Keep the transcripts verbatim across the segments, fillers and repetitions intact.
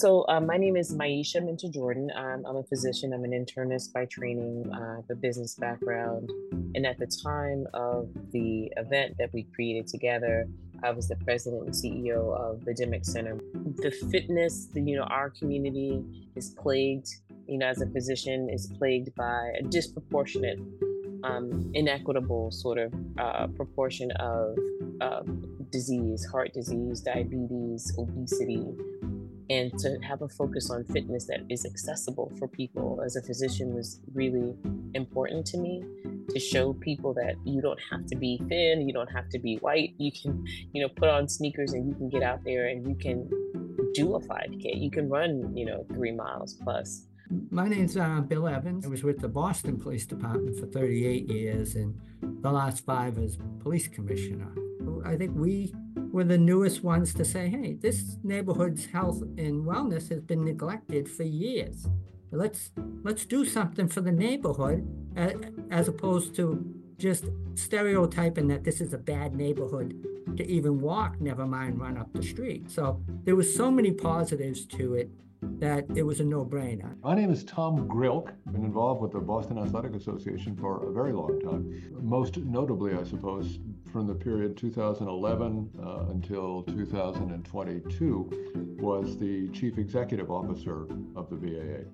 So, uh, my name is Maisha Minter Jordan. I'm, I'm a physician. I'm an internist by training. Uh, I have a business background. And at the time of the event that we created together, I was the president and C E O of the Dimick Center. The fitness, the, you know, our community is plagued, you know, as a physician, is plagued by a disproportionate, um, inequitable sort of uh, proportion of uh, disease, heart disease, diabetes, obesity, and to have a focus on fitness that is accessible for people as a physician was really important to me, to show people that you don't have to be thin, you don't have to be white, you can, you know, put on sneakers and you can get out there and you can do a five K, you can run, you know, three miles plus. My name's uh, Bill Evans. I was with the Boston Police Department for thirty-eight years and the last five as police commissioner. I think we were the newest ones to say, hey, this neighborhood's health and wellness has been neglected for years. Let's let's do something for the neighborhood as opposed to just stereotyping that this is a bad neighborhood to even walk, never mind run up the street. So there was so many positives to it that it was a no-brainer. My name is Tom Grilk. I've been involved with the Boston Athletic Association for a very long time. Most notably, I suppose, from the period two thousand eleven uh, until two thousand twenty-two, was the chief executive officer of the B A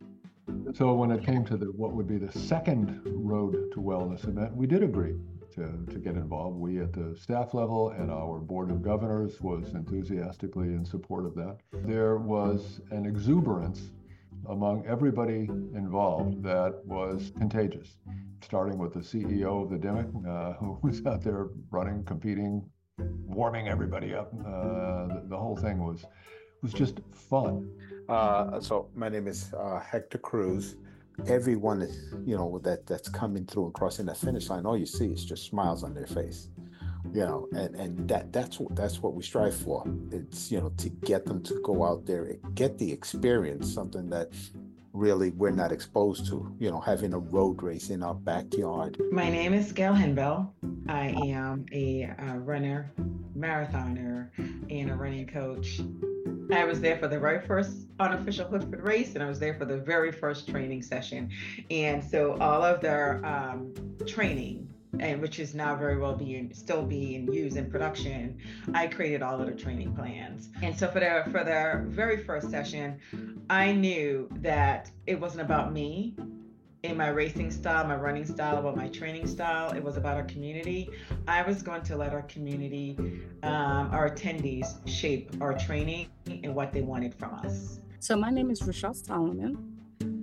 A. So when it came to the what would be the second Road to Wellness event, we did agree to, to get involved. We at the staff level and our board of governors was enthusiastically in support of that. There was an exuberance among everybody involved that was contagious, starting with the C E O of the Dimick, uh, who was out there running, competing, warming everybody up. Uh, the, the whole thing was was just fun. Uh, so my name is uh, Hector Cruz. Everyone is, you know, that that's coming through and crossing that finish line, all you see is just smiles on their face, you know, and and that that's what that's what we strive for. It's, you know, to get them to go out there, get the experience, something that really we're not exposed to, you know, having a road race in our backyard. My name is Gail Henbell. I am a, a runner, marathoner, and a running coach. I was there for the very first unofficial Hoodfoot race, and I was there for the very first training session. And so all of their um, training, and which is now very well being still being used in production, I created all of the training plans. And so for their for their very first session, I knew that it wasn't about me in my racing style, my running style, about my training style. It was about our community. I was going to let our community, um, our attendees, shape our training and what they wanted from us. So my name is Rochelle Solomon.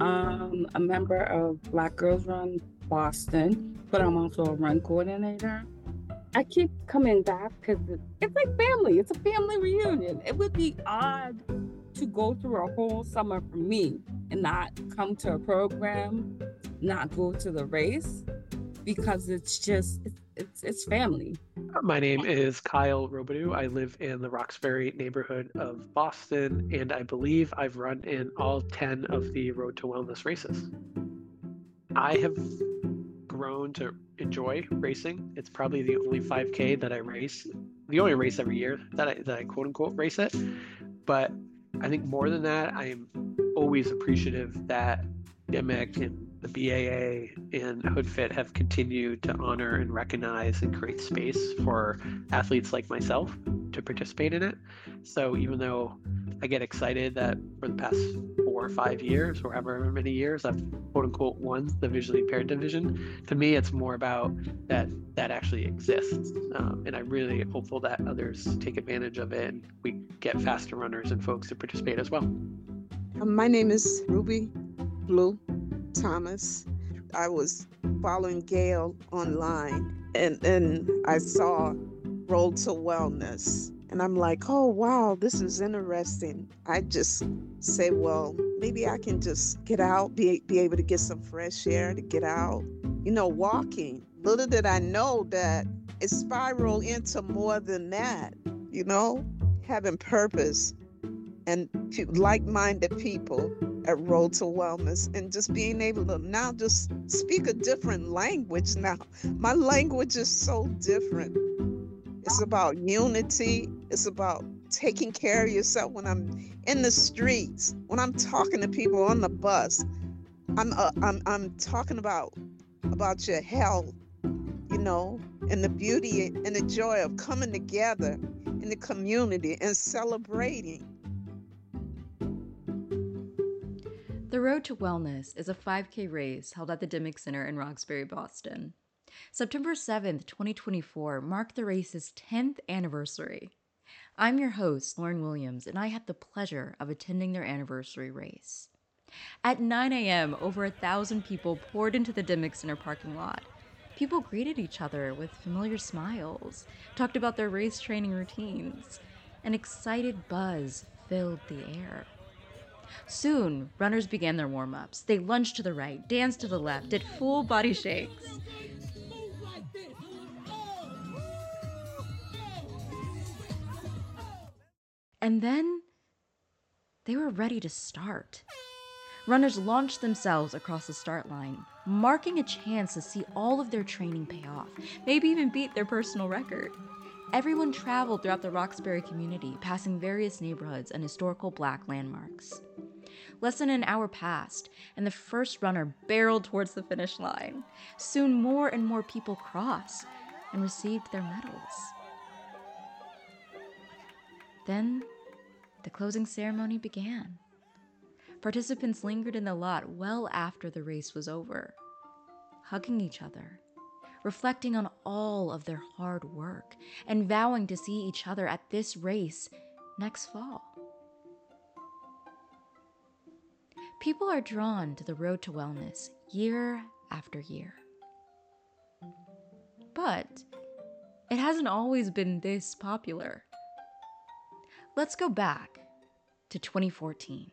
I'm a member of Black Girls Run Boston, but I'm also a run coordinator. I keep coming back because it's like family. It's a family reunion. It would be odd to go through a whole summer for me and not come to a program, not go to the race, because it's just, it's it's, it's family. My name is Kyle Robidoux. I live in the Roxbury neighborhood of Boston, and I believe I've run in all ten of the Road to Wellness races. I have grown to enjoy racing. It's probably the only five K that I race, the only race every year that I, that I quote unquote race it. But I think more than that, I'm always appreciative that Dimick and the B A A and HoodFit have continued to honor and recognize and create space for athletes like myself to participate in it. So even though I get excited that for the past four or five years, or however many years, I've quote unquote won the visually impaired division, to me it's more about that that actually exists. Um, and I'm really hopeful that others take advantage of it and we get faster runners and folks to participate as well. My name is Ruby Blue Thomas. I was following Gail online and and I saw Road to Wellness. And I'm like, oh, wow, this is interesting. I just say, well, maybe I can just get out, be, be able to get some fresh air, to get out, you know, walking. Little did I know that it spiraled into more than that, you know, having purpose and like-minded people at Road to Wellness, and just being able to now just speak a different language now. My language is so different. It's about unity. It's about taking care of yourself when I'm in the streets, when I'm talking to people on the bus. I'm uh, I'm I'm talking about about your health, you know, and the beauty and the joy of coming together in the community and celebrating. The Road to Wellness is a five K race held at the Dimick Center in Roxbury, Boston. September seventh, twenty twenty-four marked the race's tenth anniversary. I'm your host, Lauren Williams, and I had the pleasure of attending their anniversary race. At nine a.m., over a thousand people poured into the Dimick Center parking lot. People greeted each other with familiar smiles, talked about their race training routines. An excited buzz filled the air. Soon, runners began their warm-ups. They lunged to the right, danced to the left, did full body shakes. And then they were ready to start. Runners launched themselves across the start line, marking a chance to see all of their training pay off, maybe even beat their personal record. Everyone traveled throughout the Roxbury community, passing various neighborhoods and historical Black landmarks. Less than an hour passed, and the first runner barreled towards the finish line. Soon more and more people crossed and received their medals. Then, the closing ceremony began. Participants lingered in the lot well after the race was over, hugging each other, reflecting on all of their hard work, and vowing to see each other at this race next fall. People are drawn to the Road to Wellness year after year. But it hasn't always been this popular. Let's go back to twenty fourteen.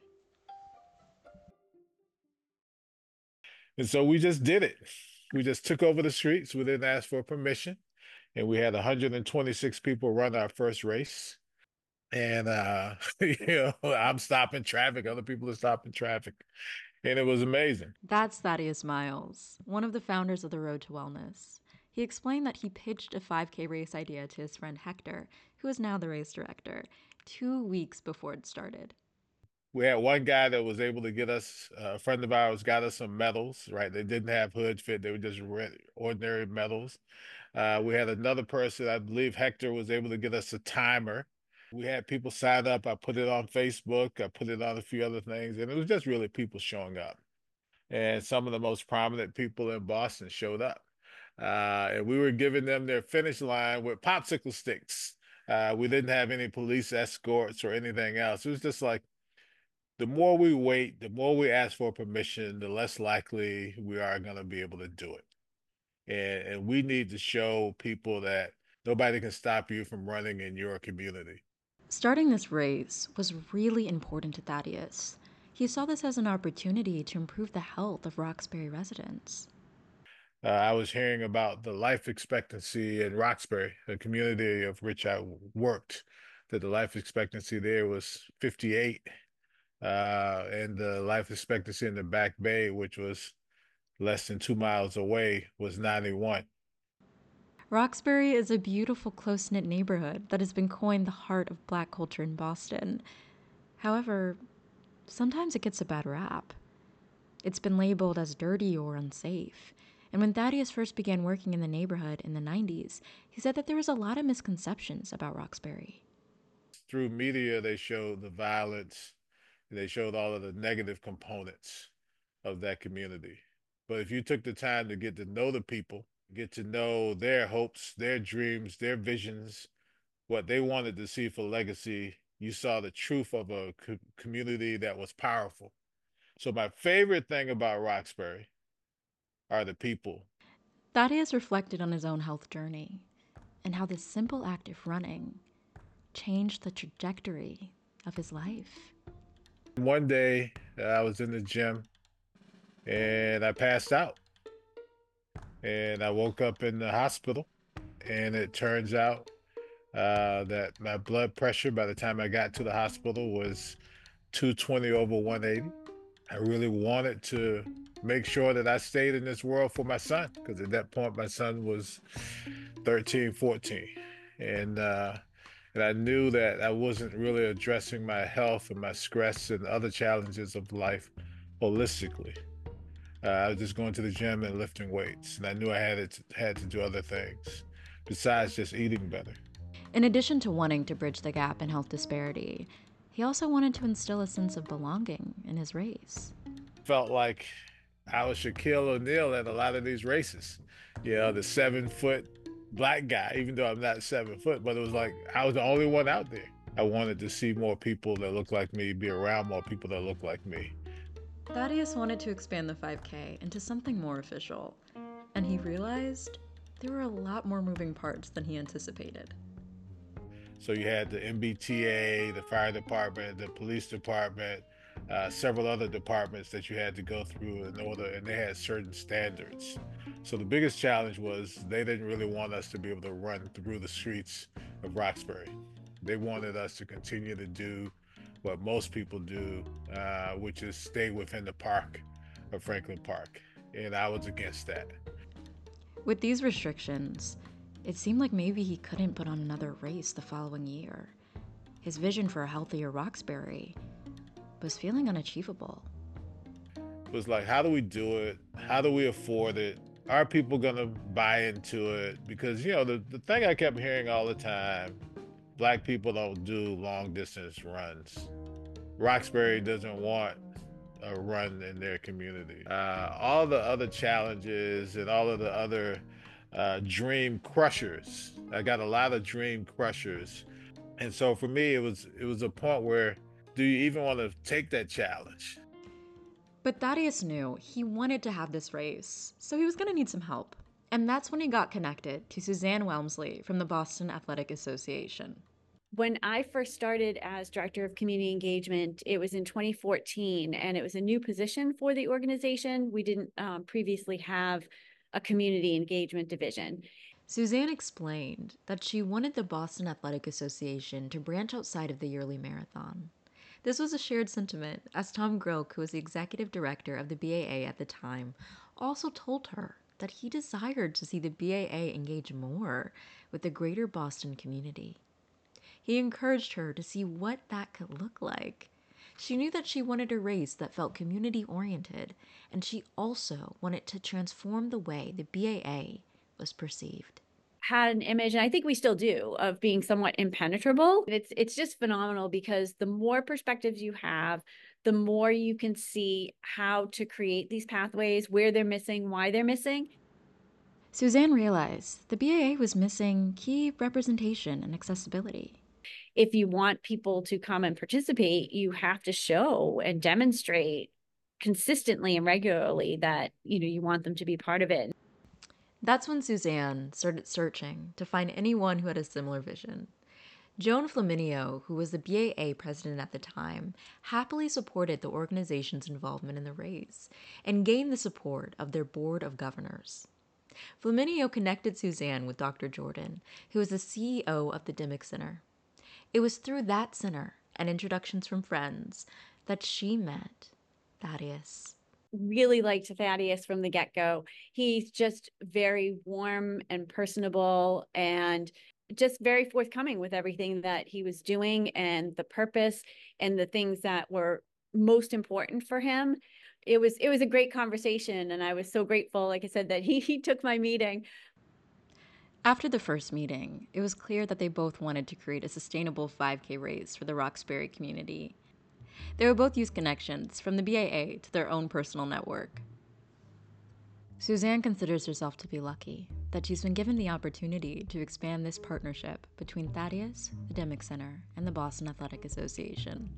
And so we just did it. We just took over the streets. We didn't ask for permission. And we had one hundred twenty-six people run our first race. And, uh, you know, I'm stopping traffic. Other people are stopping traffic. And it was amazing. That's Thaddeus Miles, one of the founders of the Road to Wellness. He explained that he pitched a five K race idea to his friend Hector, who is now the race director, two weeks before it started. We had one guy that was able to get us, uh, a friend of ours got us some medals, right? They didn't have hood fit. They were just ordinary medals. Uh, we had another person, I believe Hector was able to get us a timer. We had people sign up. I put it on Facebook. I put it on a few other things. And it was just really people showing up. And some of the most prominent people in Boston showed up. Uh, and we were giving them their finish line with popsicle sticks. Uh, we didn't have any police escorts or anything else. It was just like, the more we wait, the more we ask for permission, the less likely we are going to be able to do it. And, and we need to show people that nobody can stop you from running in your community. Starting this race was really important to Thaddeus. He saw this as an opportunity to improve the health of Roxbury residents. Uh, I was hearing about the life expectancy in Roxbury, a community of which I worked, that the life expectancy there was fifty-eight. Uh, and the life expectancy in the Back Bay, which was less than two miles away, was ninety-one. Roxbury is a beautiful, close-knit neighborhood that has been coined the heart of Black culture in Boston. However, sometimes it gets a bad rap. It's been labeled as dirty or unsafe. And when Thaddeus first began working in the neighborhood in the nineties, he said that there was a lot of misconceptions about Roxbury. Through media, they showed the violence. They showed all of the negative components of that community. But if you took the time to get to know the people, get to know their hopes, their dreams, their visions, what they wanted to see for legacy, you saw the truth of a co- community that was powerful. So my favorite thing about Roxbury are the people. Thaddeus reflected on his own health journey and how this simple act of running changed the trajectory of his life. One day, uh, I was in the gym and I passed out. And I woke up in the hospital, and it turns out uh, that my blood pressure by the time I got to the hospital was two twenty over one eighty. I really wanted to make sure that I stayed in this world for my son, because at that point my son was thirteen, fourteen. And uh, And I knew that I wasn't really addressing my health and my stress and other challenges of life holistically. Uh, I was just going to the gym and lifting weights, and I knew I had to, had to do other things besides just eating better. In addition to wanting to bridge the gap in health disparity, he also wanted to instill a sense of belonging in his race. Felt like I was Shaquille O'Neal at a lot of these races. You know, the seven foot black guy, even though I'm not seven foot, but it was like I was the only one out there. I wanted to see more people that look like me, be around more people that look like me. Thaddeus wanted to expand the five K into something more official, and he realized there were a lot more moving parts than he anticipated. So you had the M B T A, the fire department, the police department, uh, several other departments that you had to go through in order, and they had certain standards. So the biggest challenge was they didn't really want us to be able to run through the streets of Roxbury. They wanted us to continue to do what most people do, uh, which is stay within the park of Franklin Park. And I was against that. With these restrictions, it seemed like maybe he couldn't put on another race the following year. His vision for a healthier Roxbury was feeling unachievable. It was like, how do we do it? How do we afford it? Are people gonna buy into it? Because, you know, the, the thing I kept hearing all the time, Black people don't do long distance runs. Roxbury doesn't want a run in their community. Uh, all the other challenges and all of the other uh, dream crushers. I got a lot of dream crushers. And so for me, it was it was a point where, do you even want to take that challenge? But Thaddeus knew he wanted to have this race, so he was going to need some help. And that's when he got connected to Suzanne Welmsley from the Boston Athletic Association. When I first started as Director of Community Engagement, it was in twenty fourteen, and it was a new position for the organization. We didn't um, previously have a community engagement division. Suzanne explained that she wanted the Boston Athletic Association to branch outside of the yearly marathon. This was a shared sentiment, as Tom Grilk, who was the executive director of the B A A at the time, also told her that he desired to see the B A A engage more with the greater Boston community. He encouraged her to see what that could look like. She knew that she wanted a race that felt community-oriented, and she also wanted to transform the way the B A A was perceived. Had an image, and I think we still do, of being somewhat impenetrable. It's it's just phenomenal because the more perspectives you have, the more you can see how to create these pathways, where they're missing, why they're missing. Suzanne realized the B A A was missing key representation and accessibility. If you want people to come and participate, you have to show and demonstrate consistently and regularly that, you know, you want them to be part of it. That's when Suzanne started searching to find anyone who had a similar vision. Joan Flaminio, who was the B A A president at the time, happily supported the organization's involvement in the race and gained the support of their board of governors. Flaminio connected Suzanne with Doctor Jordan, who was the C E O of the Dimick Center. It was through that center and introductions from friends that she met Thaddeus. Really liked Thaddeus from the get-go. He's just very warm and personable and just very forthcoming with everything that he was doing and the purpose and the things that were most important for him. It was it was a great conversation, and I was so grateful, like I said, that he, he took my meeting. After the first meeting, it was clear that they both wanted to create a sustainable five K race for the Roxbury community. They would both use connections from the B A A to their own personal network. Suzanne considers herself to be lucky that she's been given the opportunity to expand this partnership between Thaddeus, the Dimick Center, and the Boston Athletic Association.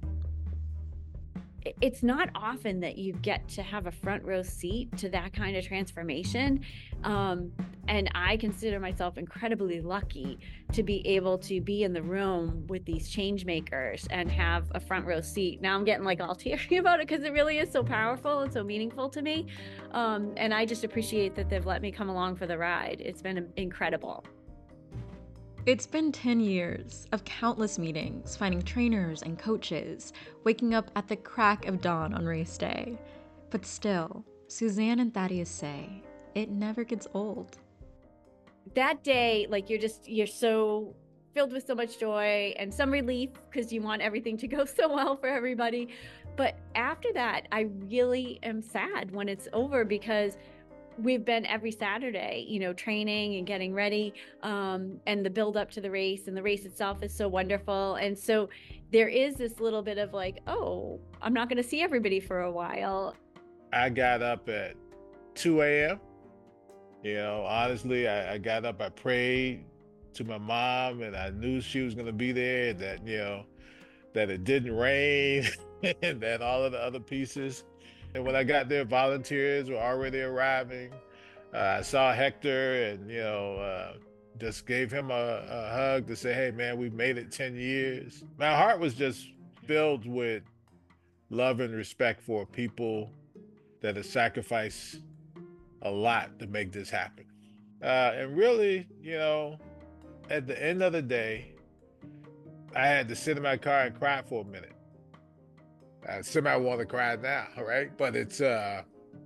It's not often that you get to have a front row seat to that kind of transformation. Um, and I consider myself incredibly lucky to be able to be in the room with these change makers and have a front row seat. Now I'm getting like all teary about it because it really is so powerful and so meaningful to me. Um, and I just appreciate that they've let me come along for the ride. It's been incredible. It's been ten years of countless meetings, finding trainers and coaches, waking up at the crack of dawn on race day. But still, Suzanne and Thaddeus say it never gets old. That day, like you're just, you're so filled with so much joy and some relief because you want everything to go so well for everybody. But after that, I really am sad when it's over because we've been every Saturday, you know, training and getting ready, um, and the build up to the race, and the race itself is so wonderful. And so there is this little bit of like, oh, I'm not going to see everybody for a while. I got up at two a.m. You know, honestly, I, I got up, I prayed to my mom, and I knew she was going to be there, that, you know, that it didn't rain, and that all of the other pieces. And when I got there, volunteers were already arriving. Uh, I saw Hector and, you know, uh, just gave him a, a hug to say, hey, man, we've made it ten years. My heart was just filled with love and respect for people that have sacrificed a lot to make this happen. Uh, and really, you know, at the end of the day, I had to sit in my car and cry for a minute. I semi want to cry now, right? But it's uh,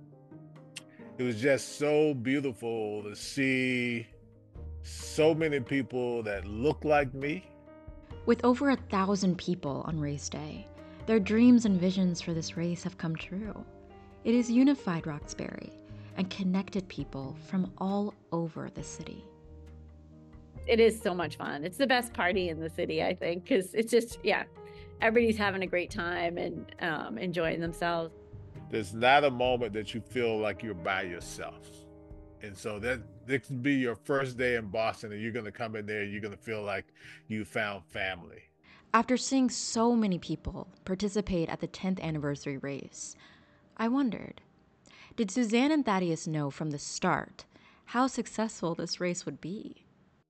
it was just so beautiful to see so many people that look like me. With over a thousand people on race day, their dreams and visions for this race have come true. It has unified Roxbury and connected people from all over the city. It is so much fun. It's the best party in the city, I think, because it's just, yeah. Everybody's having a great time and um, enjoying themselves. There's not a moment that you feel like you're by yourself. And so that this could be your first day in Boston, and you're going to come in there and you're going to feel like you found family. After seeing so many people participate at the tenth anniversary race, I wondered, did Suzanne and Thaddeus know from the start how successful this race would be?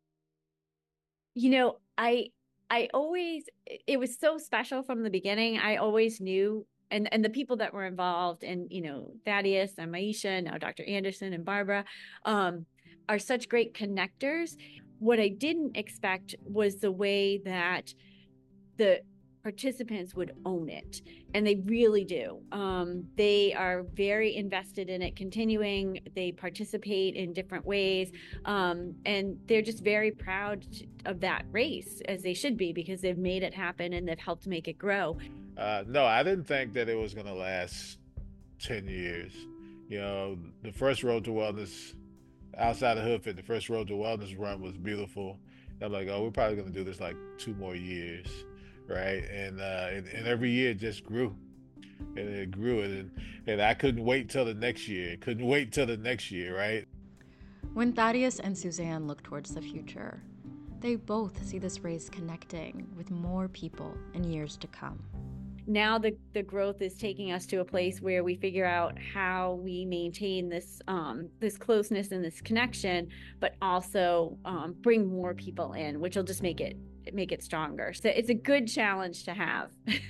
You know, I... I always, it was so special from the beginning. I always knew, and, and the people that were involved, and, you know, Thaddeus and Maisha, now Doctor Anderson and Barbara, um, are such great connectors. What I didn't expect was the way that the participants would own it. And they really do. Um, they are very invested in it continuing. They participate in different ways. Um, and they're just very proud of that race, as they should be, because they've made it happen and they've helped make it grow. Uh, no, I didn't think that it was going to last ten years. You know, the first Road to Wellness outside of Hoodfit, the first Road to Wellness run was beautiful. I'm like, oh, we're probably going to do this like two more years. Right. And, uh, and and every year it just grew and it grew. And, and I couldn't wait till the next year. Couldn't wait till the next year. Right. When Thaddeus and Suzanne look towards the future, they both see this race connecting with more people in years to come. Now the, the growth is taking us to a place where we figure out how we maintain this um, this closeness and this connection, but also um, bring more people in, which will just make it make it stronger. So it's a good challenge to have.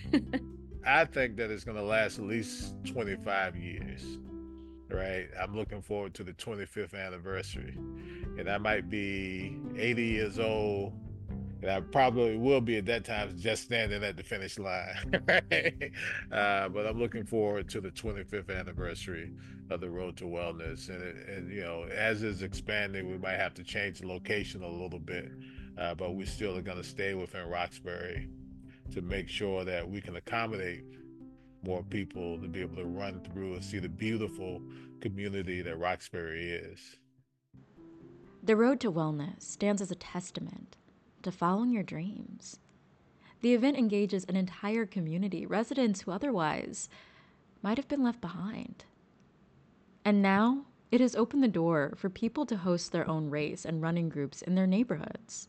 I think that it's going to last at least twenty-five years, right? I'm looking forward to the twenty-fifth anniversary, and I might be eighty years old, and I probably will be at that time just standing at the finish line, right? Uh, but I'm looking forward to the twenty-fifth anniversary of the Road to Wellness, and, it, and you know, as it's expanding, we might have to change the location a little bit. Uh, but we still are going to stay within Roxbury to make sure that we can accommodate more people to be able to run through and see the beautiful community that Roxbury is. The Road to Wellness stands as a testament to following your dreams. The event engages an entire community, residents who otherwise might have been left behind. And now it has opened the door for people to host their own race and running groups in their neighborhoods.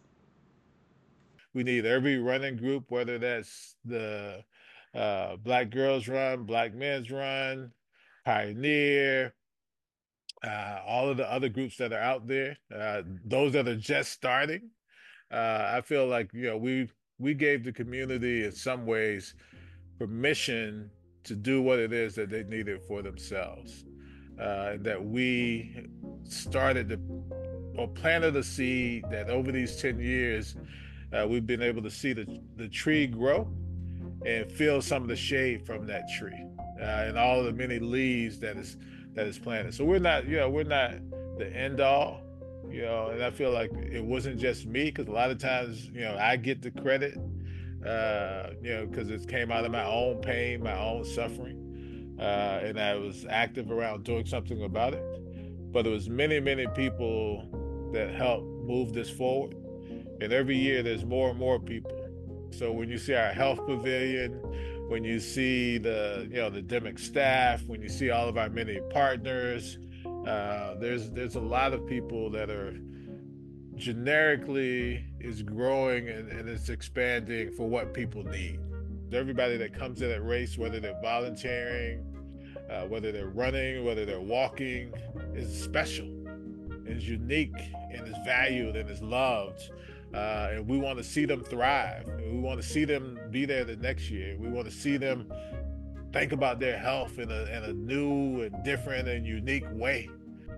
We need every running group, whether that's the uh, Black Girls Run, Black Men's Run, Pioneer, uh, all of the other groups that are out there, uh, those that are just starting. Uh, I feel like, you know, we we gave the community in some ways permission to do what it is that they needed for themselves. Uh, and that we started to, or planted a seed that over these ten years, uh, we've been able to see the, the tree grow and feel some of the shade from that tree uh, and all of the many leaves that is that is planted. So we're not, you know, we're not the end all. You you know, and I feel like it wasn't just me, because a lot of times, you know, I get the credit, uh, you know, because it came out of my own pain, my own suffering, uh, and I was active around doing something about it. But there was many, many people that helped move this forward, and every year there's more and more people. So when you see our health pavilion, when you see the, you know, the D M I C staff, when you see all of our many partners, uh, there's there's a lot of people that are generically is growing and, and it's expanding for what people need. Everybody that comes to that race, whether they're volunteering, uh, whether they're running, whether they're walking, is special, is unique, and is valued and is loved. Uh, and we want to see them thrive. And we want to see them be there the next year. We want to see them think about their health in a, in a new and different and unique way.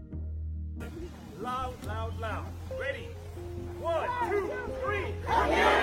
Loud, loud, loud. Ready? One, two, three.